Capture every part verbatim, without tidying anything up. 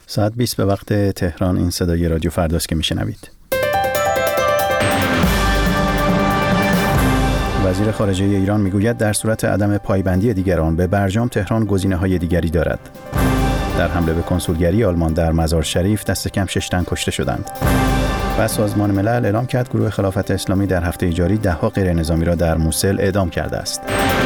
ساعت بیست به وقت تهران. این صدای رادیو فرداست که میشنوید. وزیر خارجه ایران میگوید در صورت عدم پایبندی دیگران به برجام، تهران گزینه‌های دیگری دارد. در حمله به کنسولگری آلمان در مزار شریف دست کم شش تن کشته شدند. و سازمان ملل اعلام کرد گروه خلافت اسلامی در هفته جاری ده‌ها غیر نظامی را در موسل اعدام کرده است.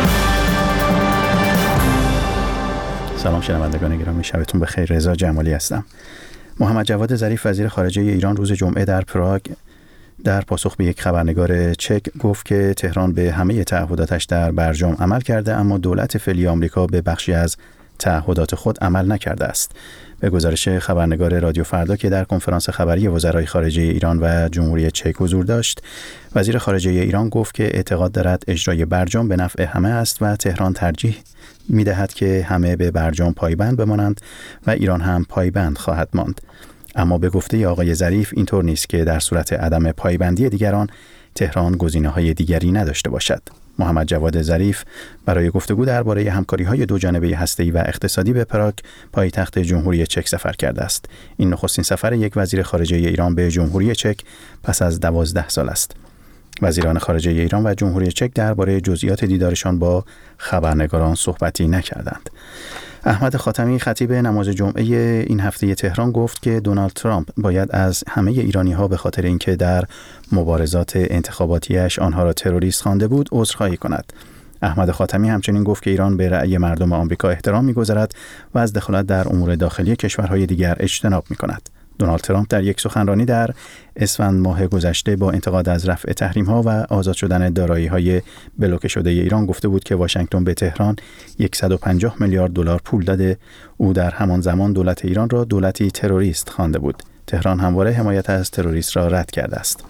سلام شنوندگان گرامی، شبتون بخیر. رضا جمالی هستم. محمد جواد ظریف وزیر خارجه ایران روز جمعه در پراگ در پاسخ به یک خبرنگار چک گفت که تهران به همه تعهداتش در برجام عمل کرده، اما دولت فعلی آمریکا به بخشی از تعهدات خود عمل نکرده است. به گزارش خبرنگار رادیو فردا که در کنفرانس خبری وزرای خارجه ایران و جمهوری چک حضور داشت، وزیر خارجه ایران گفت که اعتقاد دارد اجرای برجام به نفع همه است و تهران ترجیح می‌دهد که همه به برجام پایبند بمانند و ایران هم پایبند خواهد ماند. اما به گفته آقای ظریف اینطور نیست که در صورت عدم پایبندی دیگران تهران گزینه‌های دیگری نداشته باشد. محمد جواد ظریف برای گفتگو درباره همکاری‌های دو جانبه هسته‌ای و اقتصادی به پراگ، پایتخت جمهوری چک سفر کرده است. این نخستین سفر یک وزیر خارجه ایران به جمهوری چک پس از دوازده سال است. وزیران خارجه ایران و جمهوری چک درباره جزئیات دیدارشان با خبرنگاران صحبتی نکردند. احمد خاتمی خطیب نماز جمعه این هفته تهران گفت که دونالد ترامپ باید از همه ایرانی‌ها به خاطر اینکه در مبارزات انتخاباتیش آنها را تروریست خوانده بود عذرخواهی کند. احمد خاتمی همچنین گفت که ایران به رأی مردم آمریکا احترام می‌گذارد و از دخالت در امور داخلی کشورهای دیگر اجتناب می‌کند. دونالد ترامپ در یک سخنرانی در اسفند ماه گذشته با انتقاد از رفع تحریم‌ها و آزاد شدن دارایی‌های بلوکه شده ایران گفته بود که واشنگتن به تهران صد و پنجاه میلیارد دلار پول داده. او در همان زمان دولت ایران را دولتی تروریست خوانده بود. تهران همواره حمایت از تروریست را رد کرده است.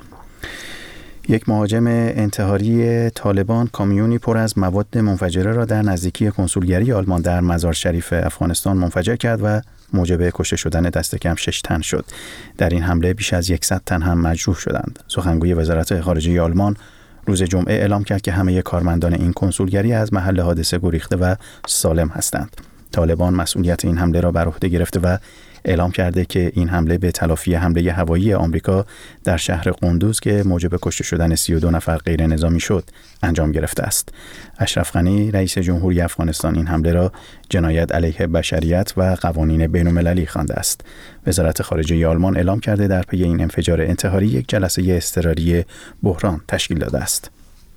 یک مهاجم انتحاری طالبان کامیونی پر از مواد منفجره را در نزدیکی کنسولگری آلمان در مزار شریف افغانستان منفجر کرد و موجب کشته شدن دست کم شش تن شد. در این حمله بیش از صد تن هم مجروح شدند. سخنگوی وزارت خارجه آلمان روز جمعه اعلام کرد که همه کارمندان این کنسولگری از محل حادثه گریخته و سالم هستند. طالبان مسئولیت این حمله را بر عهده گرفته و اعلام کرده که این حمله به تلافی حمله هوایی آمریکا در شهر قندوز که موجب کشته شدن سی و دو نفر غیر نظامی شد انجام گرفته است. اشرف غنی رئیس جمهوری افغانستان این حمله را جنایت علیه بشریت و قوانین بین‌المللی خوانده است. وزارت خارجه آلمان اعلام کرده در پی این انفجار انتحاری یک جلسه اضطراری بحران تشکیل داده است.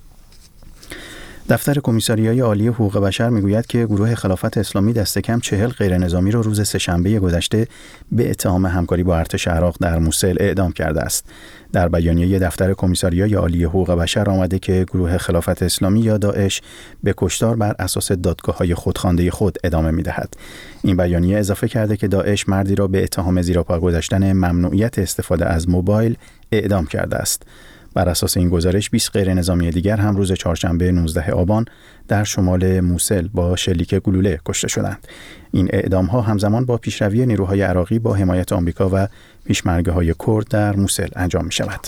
دفتر کمیساریای عالی حقوق بشر میگوید که گروه خلافت اسلامی دست کم چهل غیر نظامی را روز سه‌شنبه گذشته به اتهام همکاری با ارتش عراق در موسل اعدام کرده است. در بیانیه دفتر کمیساریای عالی حقوق بشر آمده که گروه خلافت اسلامی یا داعش به کشتار بر اساس دادگاه‌های خودخوانده خود ادامه می‌دهد. این بیانیه اضافه کرده که داعش مردی را به اتهام زیراپا گذاشتن ممنوعیت استفاده از موبایل اعدام کرده است. بر اساس این گزارش بیست غیر نظامی دیگر هم روز چهارشنبه نوزدهم آبان در شمال موسل با شلیک گلوله کشته شدند. این اعدام‌ها همزمان با پیشروی نیروهای عراقی با حمایت آمریکا و پیشمرگه‌های کرد در موسل انجام می‌شود.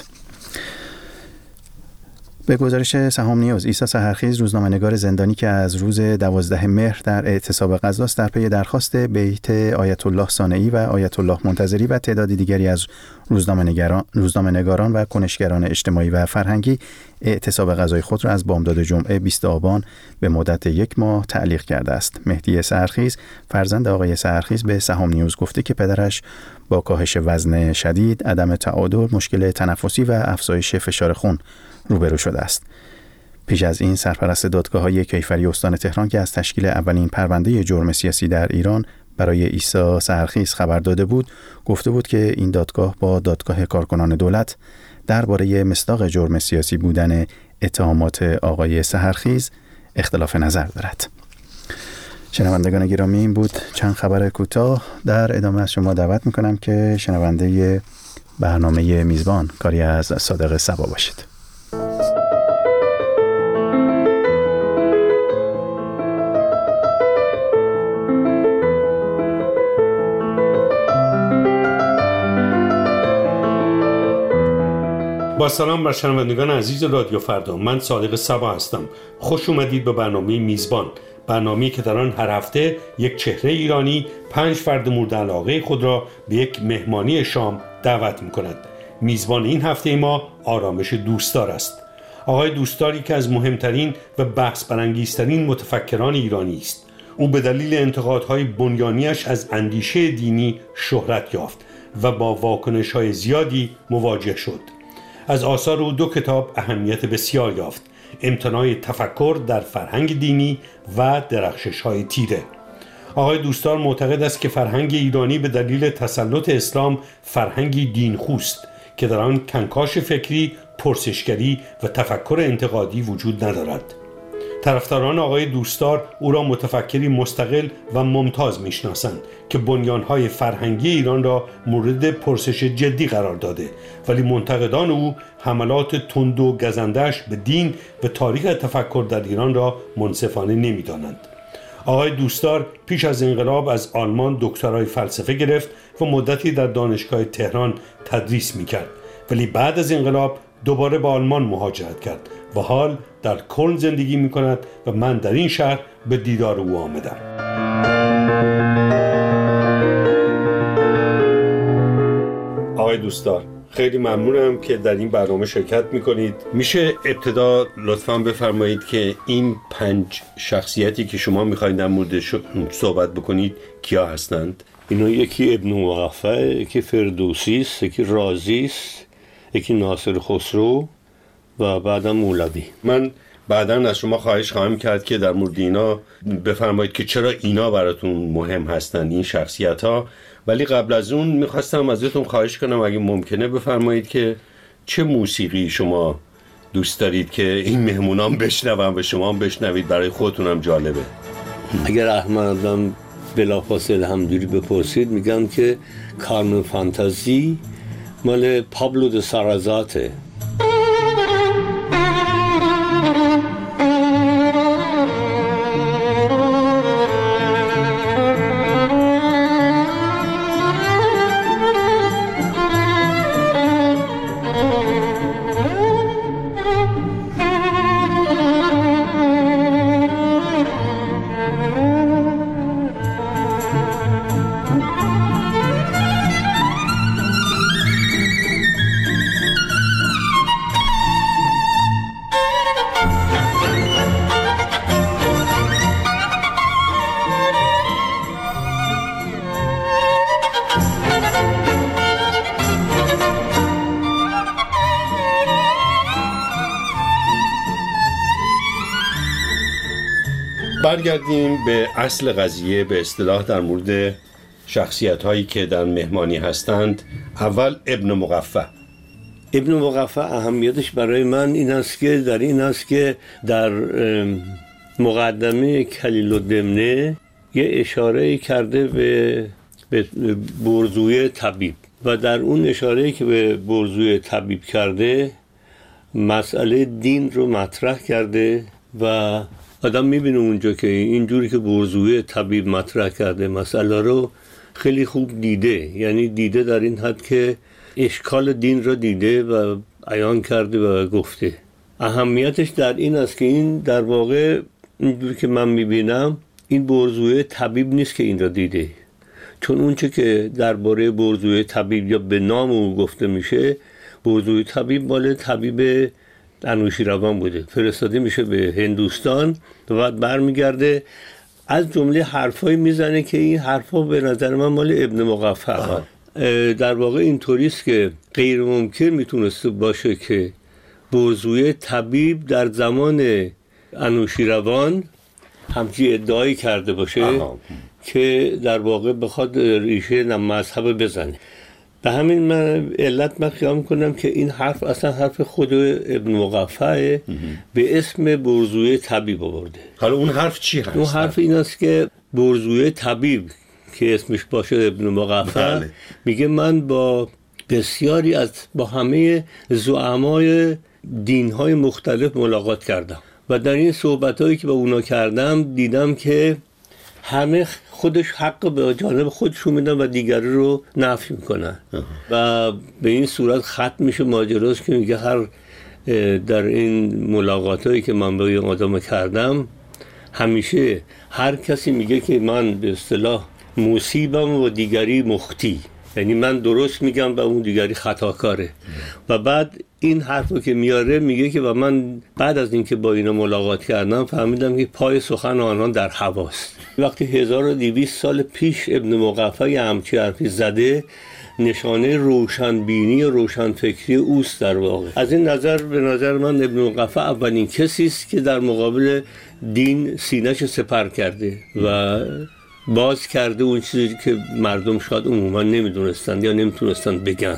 به گزارش سهام نیوز، عیسی سحرخیز روزنامه‌نگار زندانی که از روز دوازدهم مهر در اعتصاب غزه است، در پی درخواست بیت آیت الله صانعی و آیت الله منتظری و تعداد دیگری از روزنامه‌نگاران روزنامه‌نگاران و کنشگران اجتماعی و فرهنگی اعتصاب غذای خود را از بامداد جمعه بیست آبان به مدت یک ماه تعلیق کرده است. مهدی سحرخیز فرزند آقای سحرخیز به سهام نیوز گفته که پدرش با کاهش وزن شدید، عدم تعادل، مشکل تنفسی و افزایش فشار خون روبرو شده است. پیش از این سرپرست دادگاه‌های کیفری استان تهران که از تشکیل اولین پرونده جرم سیاسی در ایران برای عیسی سحرخیز خبر داده بود، گفته بود که این دادگاه با دادگاه کارکنان دولت درباره مصداق جرم سیاسی بودن اتهامات آقای سحرخیز اختلاف نظر دارد. شنوندگان گرامی، این بود چند خبر کوتاه. در ادامه از شما دعوت می‌کنم که شنونده برنامه میزبان کاری از صادق صبا باشید. با سلام بر شنوندگان عزیز رادیو فردا، من صادق صبا هستم. خوش اومدید به برنامه میزبان، برنامه‌ای که در آن هر هفته یک چهره ایرانی پنج فرد مورد علاقه خود را به یک مهمانی شام دعوت می‌کند. میزبان این هفته ما آرامش دوستدار است. آقای دوستدار یکی از مهمترین و بحث برانگیزترین متفکران ایرانی است. او به دلیل انتقادهای بنیانیش از اندیشه دینی شهرت یافت و با واکنش‌های زیادی مواجه شد. از آثار او دو کتاب اهمیت بسیار یافت: امتناع تفکر در فرهنگ دینی و درخشش‌های تیره. آقای دوستدار معتقد است که فرهنگ ایرانی به دلیل تسلط اسلام فرهنگی دینخواست که در آن کنکاش فکری، پرسشگری و تفکر انتقادی وجود ندارد. طرفداران آقای دوستدار او را متفکری مستقل و ممتاز میشناسند که بنیانهای فرهنگی ایران را مورد پرسش جدی قرار داده، ولی منتقدان او حملات تند و گزندش به دین و تاریخ تفکر در ایران را منصفانه نمیدانند. آقای دوستدار پیش از انقلاب از آلمان دکترای فلسفه گرفت و مدتی در دانشگاه تهران تدریس میکرد، ولی بعد از انقلاب دوباره به آلمان مهاجرت کرد و حال در کلن زندگی می کند و من در این شهر به دیدار او آمدم. آقای دوستدار، خیلی ممنونم که در این برنامه شرکت می کنید. میشه ابتدا لطفاً بفرمایید که این پنج شخصیتی که شما می خواهید در مورد صحبت بکنید کیا هستند؟ اینا یکی ابن مقفع، یکی فردوسی است، یکی رازی است، یکی ناصر خسرو و بعدا مولوی. من بعدا از شما خواهش خواهم کرد که در مورد اینا بفرمایید که چرا اینا براتون مهم هستند، این شخصیت ها. ولی قبل از اون میخواستم ازتون خواهش کنم اگه ممکنه بفرمایید که چه موسیقی شما دوست دارید که این مهمونان بشنون و شما هم بشنوید، برای خودتونم جالبه. اگر احمدم بلافاصله همجوری بپرسید میگم که کارمن فانتازی مال پابلو د سارازاته. برگردیم به اصل قضیه، به اصطلاح در مورد شخصیت هایی که در مهمانی هستند. اول ابن مقفع. ابن مقفع اهمیتش برای من این است که در این است که در مقدمه کلیل الدمنه یه اشاره کرده به به برزوی طبیب و در اون اشاره که به برزوی طبیب کرده مسئله دین رو مطرح کرده و آدم میبینه اونجا که اینجوری که برزوی طبیب مطرح کرده مسئله رو خیلی خوب دیده، یعنی دیده در این حد که اشکال دین رو دیده و عیان کرده و گفته. اهمیتش در این است که این در واقع اینجوری که من میبینم این برزوی طبیب نیست که این را دیده، چون اونچه که درباره برزوی طبیب یا به نام او گفته میشه، برزوی طبیب مال طبیب انوشیروان بوده، فرستاده میشه به هندوستان و بعد برمیگرده از جمله حرفایی میزنه که این حرفا به نظر من مال ابن مقفع. در واقع اینطوریست که غیر ممکن میتونسته باشه که برزوی طبیب در زمان انوشیروان همچی ادعایی کرده باشه آه. که در واقع بخواد ریشه مذهب بزنه. به همین من علت من خیال میکنم که این حرف اصلا حرف خود ابن مقفع به اسم برزوی طبیب آورده. حالا اون حرف چی هست؟ اون حرف این است که برزوی طبیب که اسمش باشه ابن مقفع بله. میگه من با بسیاری از با همه زعمای دین‌های مختلف ملاقات کردم و در این صحبت‌هایی که با اونا کردم دیدم که همه خودش حق به جانب خودشون میدن و دیگری رو نفی میکنن و به این صورت ختم میشه ماجراست که میگه هر در این ملاقاتایی که من با این آدم کردم همیشه هر کسی میگه که من به اصطلاح مصیبم و دیگری مخطی، یعنی من درست میگم و اون دیگری خطاکاره. و بعد این حرفو که میاره میگه که و من بعد از اینکه با اینا ملاقات کردم فهمیدم که پای سخن آنان در هواست. وقتی هزار و دویست سال پیش ابن مقفع همچی حرفی زده، نشانه روشنبینی و روشنفکری اوست در واقع. از این نظر به نظر من ابن مقفع اولین کسی است که در مقابل دین سینه‌شو سپر کرده و باز کرده اون چیزی که مردم شاید عموما نمیدونستند یا نمیتونستند بگن.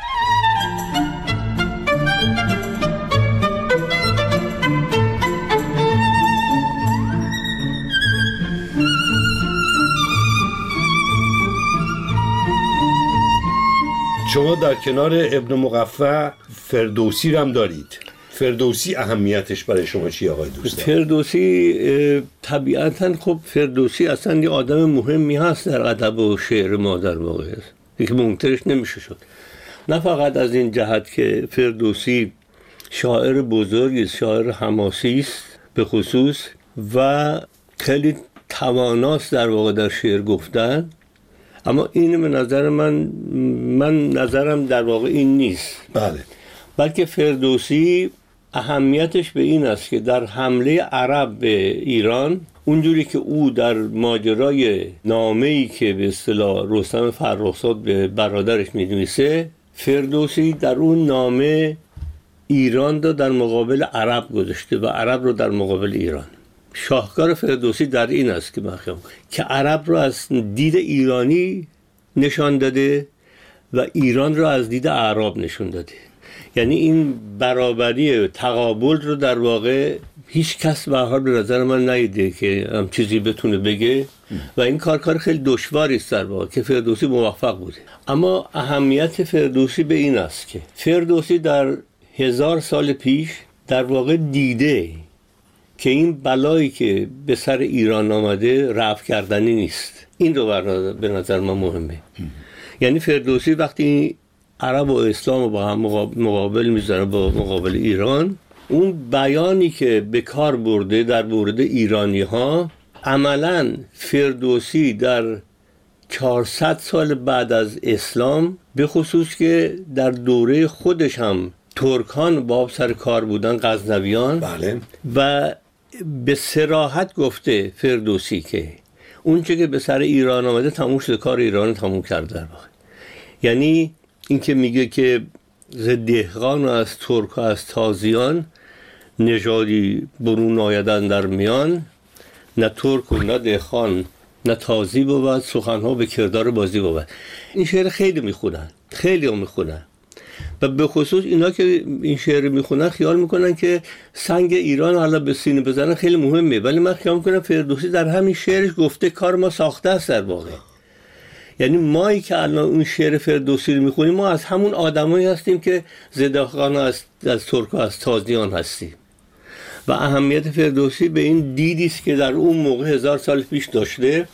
شما در کنار ابن مقفع فردوسی رو هم دارید. فردوسی اهمیتش برای شما چی آقای دوست؟ فردوسی طبیعتاً خب فردوسی اصلا یه آدم مهمی هست در ادب و شعر ما در واقع است، که منکرش نمیشه شد. نه فقط از این جهت که فردوسی شاعر بزرگی است، شاعر حماسی است به خصوص و خیلی تواناست در واقع در شعر گفتن، اما این به نظر من من نظرم در واقع این نیست. بله. بلکه فردوسی اهمیتش به این است که در حمله عرب به ایران، اونجوری که او در ماجرای نامه‌ای که به اصطلاح رستم فرخزاد به برادرش می‌نویسه، فردوسی در اون نامه ایران رو در مقابل عرب گذاشته و عرب رو در مقابل ایران. شاهکار فردوسی در این است که مخیم که عرب رو از دید ایرانی نشان داده و ایران رو از دید اعراب نشون داده. یعنی این برابری تقابل رو در واقع هیچ کس به حال به نظر من ندیده که هم چیزی بتونه بگه و این کار کار خیلی دشواری است در واقع که فردوسی موفق بوده. اما اهمیت فردوسی به این است که فردوسی در هزار سال پیش در واقع دیده که این بلایی که به سر ایران آمده رفع کردنی نیست. این رو به نظر من مهمه. یعنی فردوسی وقتی عرب و اسلام رو با هم مقابل میذاره با مقابل ایران، اون بیانی که به کار برده در مورد ایرانی ها، عملاً فردوسی در چهارصد سال بعد از اسلام، به خصوص که در دوره خودش هم ترکان با سر کار بودن، غزنویان، بله، و به صراحت گفته فردوسی که اون چه که به سر ایران آمده تموم شده، کار ایران تموم کرده در واقع. یعنی این که میگه که ز دهقان و از ترک و از تازیان نژادی برون آیدن در میان، نه ترک و نه دهقان نه تازی بود، سخنها به کردار بازی بود. این شعر خیلی میخونن، خیلی هم میخونن و به خصوص اینا که این شعر میخونن خیال میکنن که سنگ ایران حالا به سینه بزنن خیلی مهمه، ولی من خیال میکنم فردوسی در همین شعرش گفته کار ما ساخته است در واقع. یعنی مایی که الان اون شعر فردوسی رو میخونیم، ما از همون آدمایی هستیم که زداخان از از ترک و از تازیان هستیم و اهمیت فردوسی به این دیدی است که در اون موقع هزار سال پیش داشته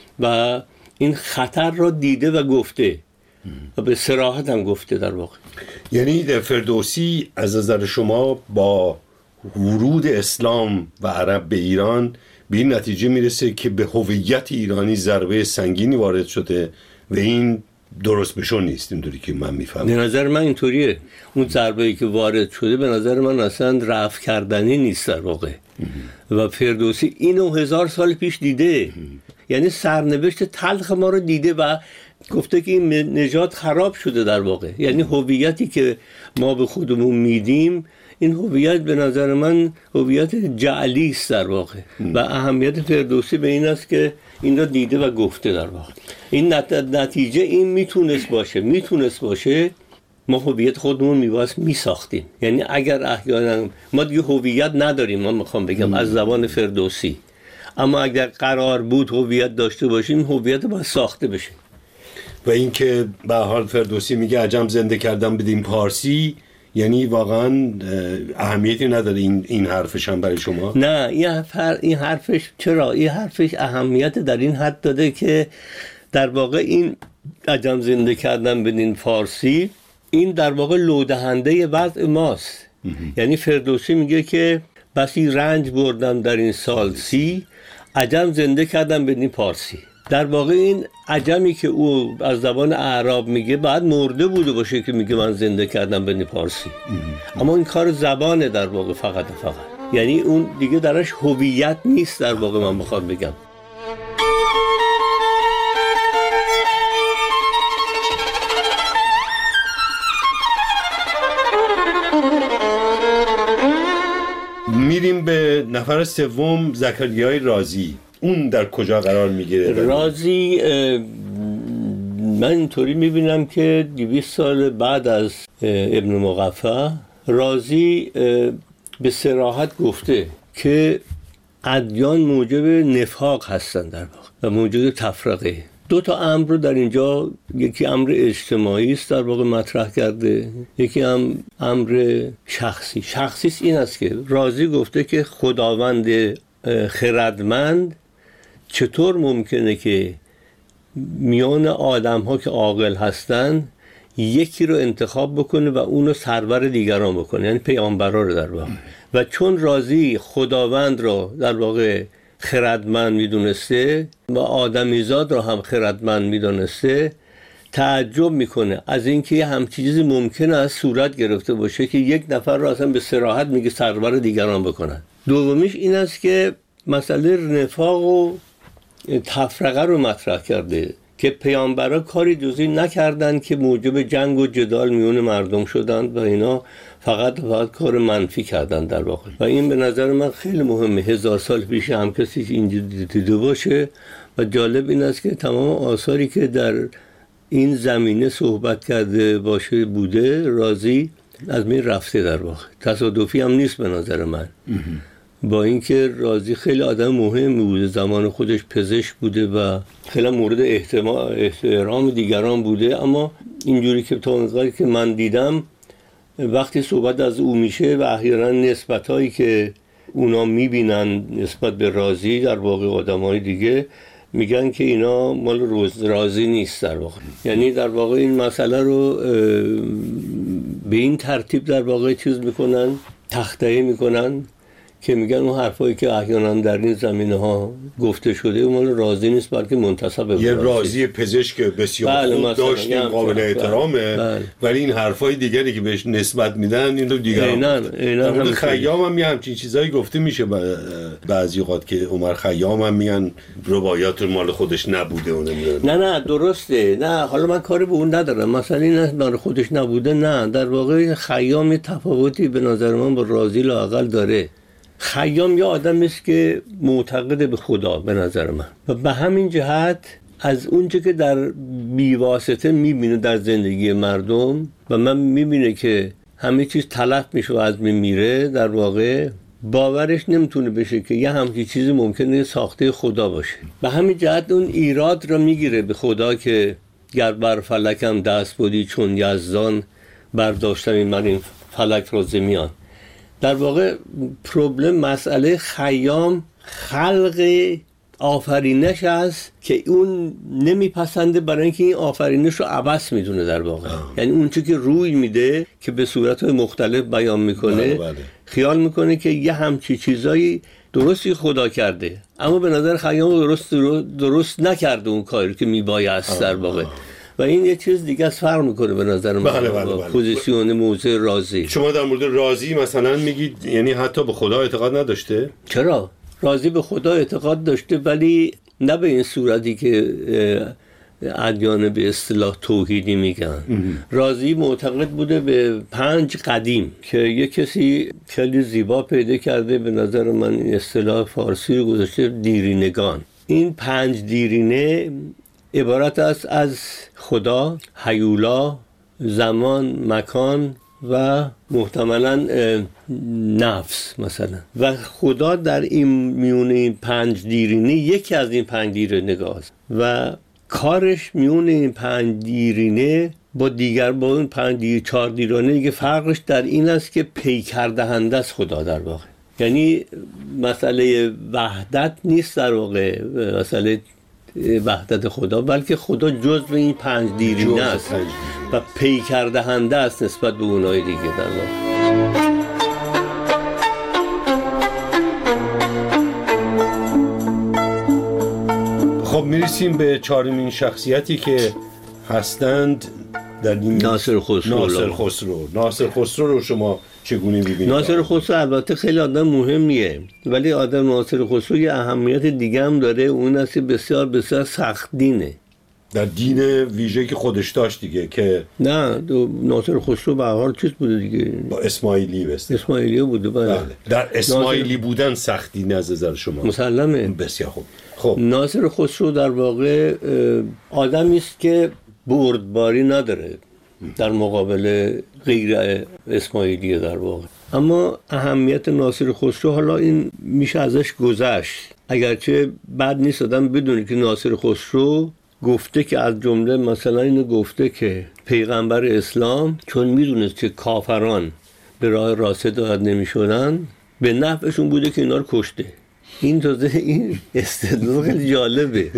و این خطر را دیده و گفته و به صراحت هم گفته در واقع. یعنی فردوسی از نظر شما با ورود اسلام و عرب به ایران به این نتیجه میرسه که به هویت ایرانی ضربه سنگینی وارد شده و این درست بشون نیست، اینطوری که من میفهمم. به نظر من اینطوریه. اون ضربه‌ای که وارد شده به نظر من اصلا رفع کردنی نیست در واقع. و فردوسی اینو هزار سال پیش دیده. یعنی سرنوشت تلخ ما رو دیده و گفته که این نژاد خراب شده در واقع. یعنی هویتی که ما به خودمون میدیم، این هویت به نظر من هویت جعلی است در واقع. و اهمیت فردوسی به این است که این را دیده و گفته در واقع. این نتیجه این میتونست باشه میتونست باشه ما هویت خودمون میواس میساختیم. یعنی اگر احیانا ما دیگه هویت نداریم، من میخوام بگم از زبان فردوسی، اما اگر قرار بود هویت داشته باشیم، هویت باید ساخته بشه. و این که به حال فردوسی میگه عجم زنده کردم بدیم پارسی، یعنی واقعا اهمیتی نداره این این حرفش هم برای شما؟ نه، این حرف این حرفش چرا؟ این حرفش اهمیت در این حد داده که در واقع این عجم زنده کردن بدین فارسی، این در واقع لودهنده وضع ماست. یعنی فردوسی میگه که بسی رنج بردم در این سال سی، عجم زنده کردم بدین پارسی. در واقع این عجمی که او از زبان اعراب میگه بعد مرده بوده باشه که میگه من زنده کردم بدین پارسی. اما این کار زبانه در واقع فقط فقط، یعنی اون دیگه درش هویت نیست در واقع. من بخوام بگم میریم به نفر سوم، زکریای رازی. اون در کجا قرار میگیره؟ رازی من اینطوری میبینم که دویست سال بعد از ابن مقفع، رازی به صراحت گفته که ادیان موجب نفاق هستند در واقع و موجب تفرقه. دو تا امر رو در اینجا، یکی امر اجتماعی است در واقع مطرح کرده، یکی هم امر شخصی. شخصی این است که رازی گفته که خداوند خردمند چطور ممکنه که میان آدم ها که عاقل هستن یکی رو انتخاب بکنه و اونو سرور دیگران بکنه، یعنی پیامبرا رو در واقع. و چون رازی خداوند رو در واقع خردمند میدونسته و آدمیزاد رو هم خردمند میدونسته، تعجب میکنه از اینکه همچین چیزی ممکنه از صورت گرفته باشه که یک نفر رو اصلا به صراحت میگه سرور دیگران بکنن. دومیش این است که مسئله نفاق و تفرقه رو مطرح کرده که پیامبرا کاری جزئی نکردن که موجب جنگ و جدال میون مردم شدند و اینا فقط فقط کار منفی کردن در واقع. و این به نظر من خیلی مهمه. هزار سال پیش هم کسی اینجا دیده باشه. و جالب این است که تمام آثاری که در این زمینه صحبت کرده باشه بوده، رازی از من رفته در واقع. تصادفی هم نیست به نظر من. با اینکه رازی خیلی آدم مهمی بوده، زمان خودش پزشک بوده و خیلی مورد احترام دیگران بوده، اما اینجوری که تا اونقدری که من دیدم وقتی صحبت از او میشه و احیانا نسبتایی که اونا میبینن نسبت به رازی در واقع آدمای دیگه میگن که اینا مال روز رازی نیست در واقع. یعنی در واقع این مسئله رو به این ترتیب در واقع چیز میکنن، تخطئه میکنن که میگن اون حرفایی که احیانا در این زمینه ها گفته شده مال رازی نیست بلکه منتسب به یه رازی پزشک بسیار بله خوب داشتیم، قابل احترامه. بله. ولی این حرفای دیگری که بهش نسبت میدن این رو دیگران. اینا اینا هم خیام هم همچین چیزایی گفته میشه بعضی اوقات که عمر خیام هم میگن روایات مال خودش نبوده و نمیدونم. نه نه درسته. نه حالا من کاری به اون ندارم، مثلا این مال خودش نبوده. نه در واقع خیام تفاوتی به نظر من با رازی لااقل داره. خیام یه آدم است که معتقد به خدا به نظر من و به همین جهت از اونچه که در بیواسطه میبینه در زندگی مردم و من میبینه که همه چیز تلف میشه و از میره، در واقع باورش نمیتونه بشه که یه همچین چیزی ممکنه ساخته خدا باشه. به همین جهت اون ایراد را میگیره به خدا که گر بر فلکم دست بودی چون یزدان، برداشتم این من این فلک را زمیان. در واقع پروبلم مسئله خیام خلق آفرینش است که اون نمیپسنده برای اینکه این آفرینش رو عبث میدونه در واقع. آه. یعنی اون چیزی که روی میده که به صورت‌های مختلف بیان میکنه بله بله. خیال میکنه که یه همچی چیزایی درستی خدا کرده، اما به نظر خیام درست درست نکرده اون کاری که میبایست در واقع. و این یه چیز دیگه از فرق میکنه به نظر من بله بله بله. پوزیسیون موضع رازی. شما در مورد رازی مثلا میگید یعنی حتی به خدا اعتقاد نداشته؟ چرا؟ رازی به خدا اعتقاد داشته ولی نه به این صورتی که ادیان به اصطلاح توحیدی میگن. رازی معتقد بوده به پنج قدیم که یه کسی خیلی زیبا پیدا کرده، به نظر من این اصطلاح فارسی رو گذاشته دیرینگان. این پنج دیرینه عبارت است از خدا، هیولا، زمان، مکان و محتملاً نفس مثلا. و خدا در این میون این پنج دیرینه یکی از این پنج دیرینه است و کارش میون این پنج دیرینه با دیگر با اون پنج دیر چهار دیرینه دیگه فرقش در این است که پیکر دهنده است خدا در واقع. یعنی مسئله وحدت نیست در واقع، مسئله وحدت خدا، بلکه خدا جزء این پنج دیرینه است و پیکر دهنده است نسبت به اونای دیگه در واقع. خب میرسیم به چهارمین شخصیتی که هستند در این ناصر خسرو. ناصر خسرو ناصر خسرو رو شما چگونه می‌بینید؟ ناصر خسرو البته خیلی آدم مهمیه، ولی آدم ناصر خسرو یه اهمیت دیگه هم داره، اون است بسیار بسیار سخت دینه، در دین ویژه‌ای که خودش داشت دیگه، که نه ناصر خسرو به هر حال چیز بوده دیگه، با اسماعیلی بسته اسماعیلی بوده. بله. بله. در اسماعیلی بودن سختی از نظر شما مسلمه. بسیار خوب. خب ناصر خسرو در واقع آدمی است که بردباری نداره در مقابل غیر اسماعیلی در واقع، اما اهمیت ناصر خسرو حالا این میشه ازش گذشت، اگرچه بد نیست آدم بدونه که ناصر خسرو گفته که از جمله مثلا اینو گفته که پیغمبر اسلام چون میدونست که کافران به راه راست هدایت نمیشدن به نفعشون بوده که اینا رو کشته. این تازه این استدلال خیلی جالبه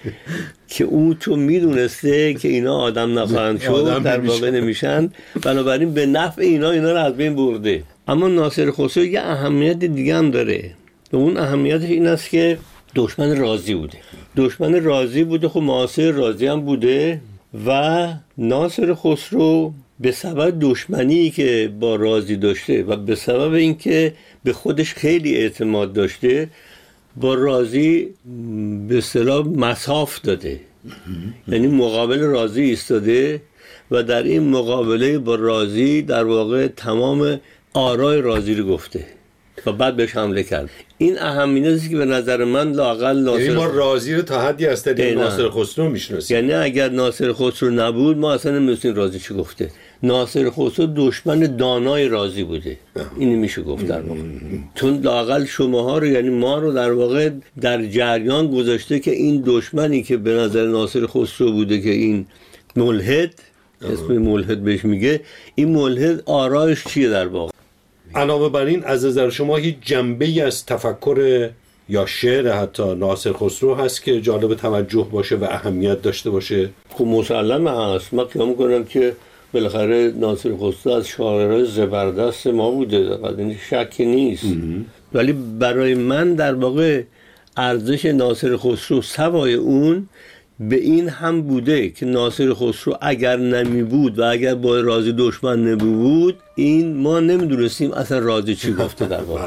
که او چون میدونسته که اینا آدم نخواهند شد در واقع نمیشن، بنابراین به نفع اینا اینا رو از بین برده. اما ناصر خسرو یه اهمیت دیگه هم داره و اون اهمیتش این است که دشمن رازی بوده. دشمن رازی بوده، خب معاصر رازی هم بوده و ناصر خسرو به سبب دشمنی که با رازی داشته و به سبب اینکه به خودش خیلی اعتماد داشته با رازی به اصطلاح مصاف داده، یعنی مقابل رازی ایستاده و در این مقابله با رازی در واقع تمام آرای رازی رو گفته و بعد بهش حمله کرد. این اهمیتی است که به نظر من لااقل ناصر، یعنی ما رازی رو تا حدی از طریق ناصر خسرو میشناسیم، یعنی اگر ناصر خسرو نبود ما اصلا نمی‌دونستیم رازی چی گفته. ناصر خسرو دشمن دانای رازی بوده، اینو میشه گفت در واقع، چون لااقل شماها رو یعنی ما رو در واقع در جریان گذاشته که این دشمنی که به نظر ناصر خسرو بوده که این ملحد، اسم ملحد بهش میگه، این ملحد آرایش چیه در واقع. علاوه بر این از نظر شما هیچ جنبه‌ای از تفکر یا شعر حتی ناصر خسرو هست که جالب توجه باشه و اهمیت داشته باشه؟ خب مسلمه هست. من خیال می‌کنم که بالاخره ناصر خسرو از شاعرای زبردست ما بوده، این شکی نیست. ولی برای من در واقع ارزش ناصر خسرو سوای اون به این هم بوده که ناصر خسرو اگر نمی بود و اگر با رازی دشمن نمی بود، این ما نمیدونستیم اصلا رازی چی گفته در واقع.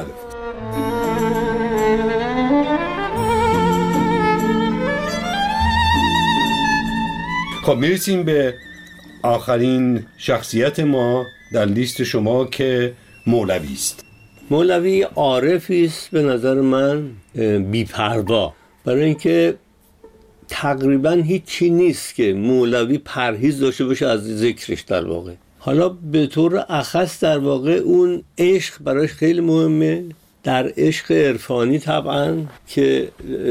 خب میرسیم به آخرین شخصیت ما در لیست شما که مولوی است. مولوی عارفی است به نظر من بی‌پروا، برای اینکه تقریبا هیچی نیست که مولوی پرهیز داشته باشه از ذکرش در واقع. حالا به طور اخص در واقع اون عشق براش خیلی مهمه، در عشق عرفانی طبعا که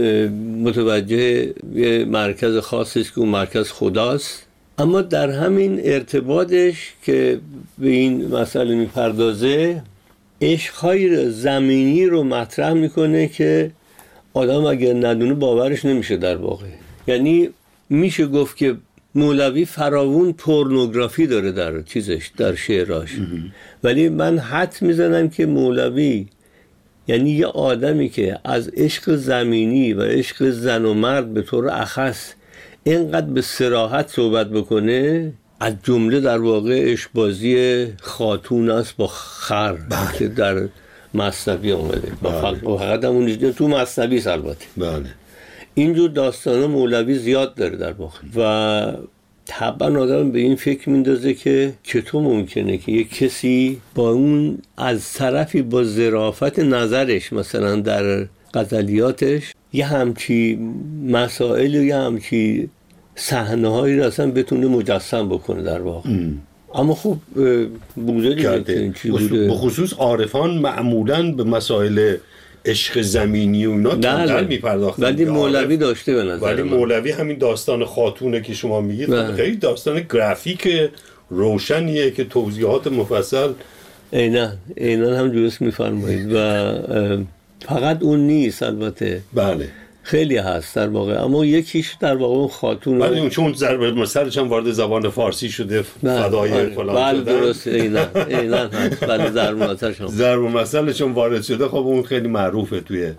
متوجه یه مرکز خاصی است که اون مرکز خداست، اما در همین ارتباطش که به این مسئله میپردازه عشق‌های زمینی رو مطرح میکنه که آدم اگر ندونه باورش نمیشه در واقع. یعنی میشه گفت که مولوی فراوون پورنوگرافی داره در چیزش، در شعراش، ولی من حد میزنم که مولوی یعنی یه آدمی که از عشق زمینی و عشق زن و مرد به طور اخص اینقدر به صراحت صحبت بکنه، از جمله در واقع عشقبازی خاتون است با خر که در مثنوی اومده، با فقط همون دیده تو مثنوی است البته. بله. اینجور داستانا مولوی زیاد داره در واقع و طبعا آدم به این فکر میندازه که چطور ممکنه که یک کسی با اون از طرفی با ظرافت نظرش مثلا در غزلیاتش یه همچی مسائل و یه همچی صحنه‌هایی رو اصلا بتونه مجسم بکنه در واقع. ام. اما خب بوده دیگه، به خصوص عارفان معمولاً به مسائل عشق زمینی و اینا کمتر میپرداختن، ولی مولوی داشته به نظر ولی مولوی همین داستان خاتونه که شما میگید خیلی داستان گرافیک روشنیه که توضیحات مفصل عیناً عیناً هم درست میفرمایید و فقط اون نیست البته، بله خیلی هست در واقع، اما یکیش در واقع اون خاتون، ولی اون چون ضرب المثلش هم وارد زبان فارسی شده فدای فلان شده، بله درست عیناً عیناً هست، ولی ضرب المثلش هم ضرب المثلش هم وارد شده، خب اون خیلی معروفه توی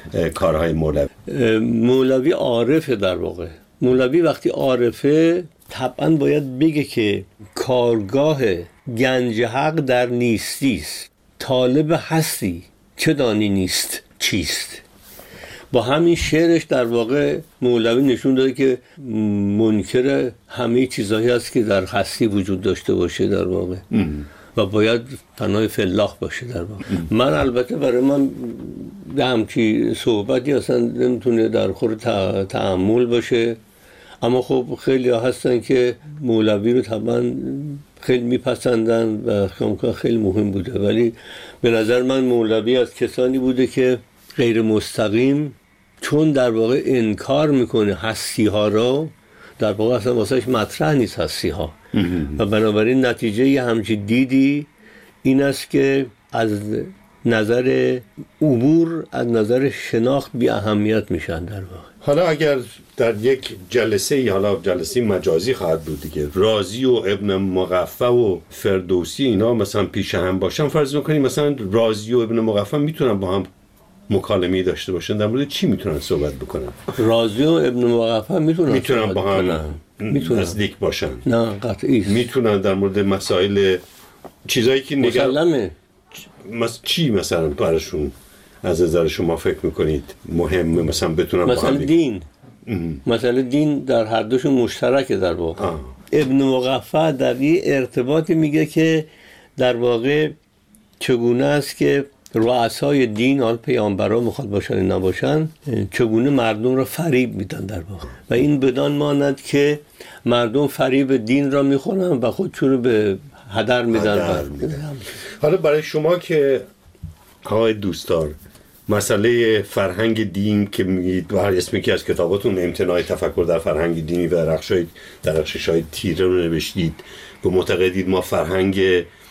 کارهای مولوی؟ مولوی عارفه در واقع. مولوی وقتی عارفه طبعا باید بگه که کارگاه گنج حق در نیستی است، طالب هستی چه دانی نیست چیست. با همین شعرش در واقع مولوی نشون داده که منکر همه چیزایی هست که در هستی وجود داشته باشه در واقع ام. و باید پناه فلاح باشه در واقع. من البته برای من همچی صحبتی اصلا نمیتونه در خور تأمل باشه، اما خب خیلی ها هستن که مولوی رو طبعا خیلی میپسندن و خیلی مهم بوده، ولی به نظر من مولوی از کسانی بوده که غیر مستقیم، چون در واقع انکار میکنه هستی ها رو، در واقع اصلا واسهش مطرح نیست هستی ها و بنابراین نتیجه یه همچی دیدی این است که از نظر عبور، از نظر شناخت بی اهمیت میشن در واقع. حالا اگر در یک جلسه، حالا جلسه مجازی خواهد بود دیگه، رازی و ابن مقفع و فردوسی اینا مثلا پیش هم باشن، فرض میکنیم مثلا رازی و ابن مقفع میتونن با هم مکالمه داشته باشن، در مورد چی میتونن صحبت بکنن؟ رازی و ابن مقفع میتونن میتونن با هم میتونن نزدیک باشن؟ نه قطعی است. میتونن در مورد مسائل چیزایی که نگاه مسلمه مس... چی مثلا براشون از نظر شما فکر میکنید مهمه مثلا بتونن با هم دین مثلا دین در هر دوشون مشترکه در واقع. آه. ابن مقفع در یه ارتباطی میگه که در واقع چگونه است که رؤسای دین، آن پیامبران میخواد باشن نباشن، چگونه مردم را فریب میدن در واقع و این بدان ماند که مردم فریب دین را میخورن و خودشون رو به هدر میدن. حالا برای شما که آقای دوستدار مسئله فرهنگ دین که میگید و هر اسمی که از کتاباتون امتناع تفکر در فرهنگ دینی و درخشای درخشش‌های تیره رو نوشتید و معتقدید ما فرهنگ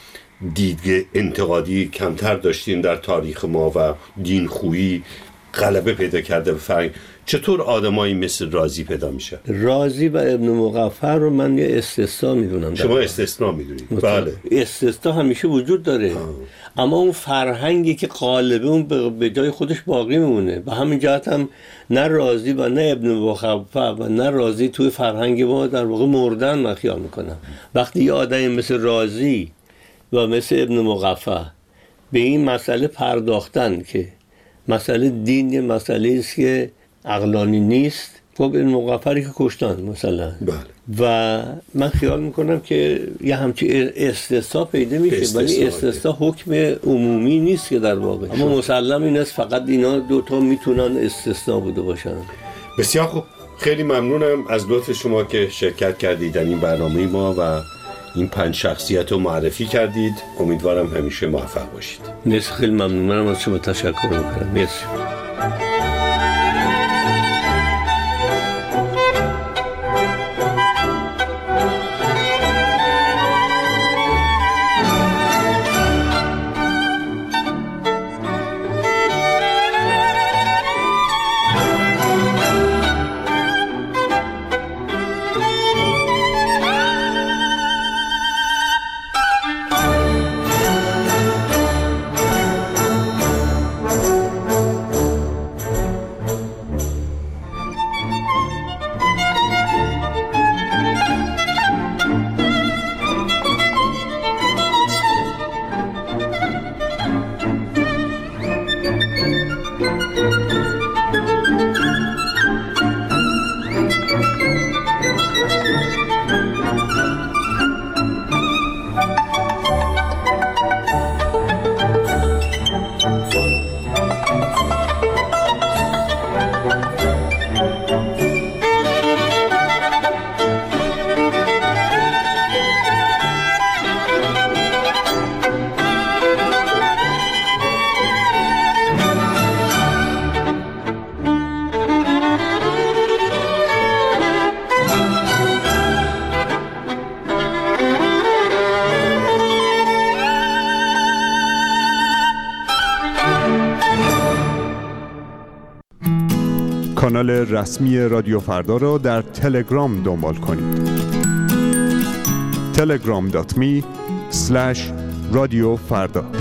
دیدگاه انتقادی کمتر داشتیم در تاریخ ما و دین خویی غلبه پیدا کرده به فرهنگ، چطور آدمایی مثل رازی پیدا میشه؟ رازی و ابن مقفع رو من یه استثناء میدونم. شما استثناء میدونید؟ بله. استثناء همیشه وجود داره. آه. اما اون فرهنگی که غالبه اون به جای خودش باقی میمونه. به همین جهت هم نه رازی و نه ابن مقفع و نه رازی توی فرهنگ ما در واقع مردن من خیال میکنم. وقتی یه آدمی مثل رازی و مثل ابن مقفع به این مسئله پرداختن که مسئله دین یه مسئله است که عقلانی نیست، خب ابن مقفع که کشتن مثلا. بله. و من خیال میکنم که یه همچی استثناء پیدا میشه، ولی استثناء حکم عمومی نیست که در واقع. اما مسلم این است فقط اینا دوتا میتونن استثناء بوده باشن. بسیار خوب، خیلی ممنونم از لطف شما که شرکت کردید در این برنامه ما و این پنج شخصیت رو معرفی کردید. امیدوارم همیشه موفق باشید. مرسی، خیلی ممنونم از شما، تشکر میکنم. مرسی. کانال رسمی رادیو فردا را در تلگرام دنبال کنید. تلگرام دات می اسلش رادیو فردا.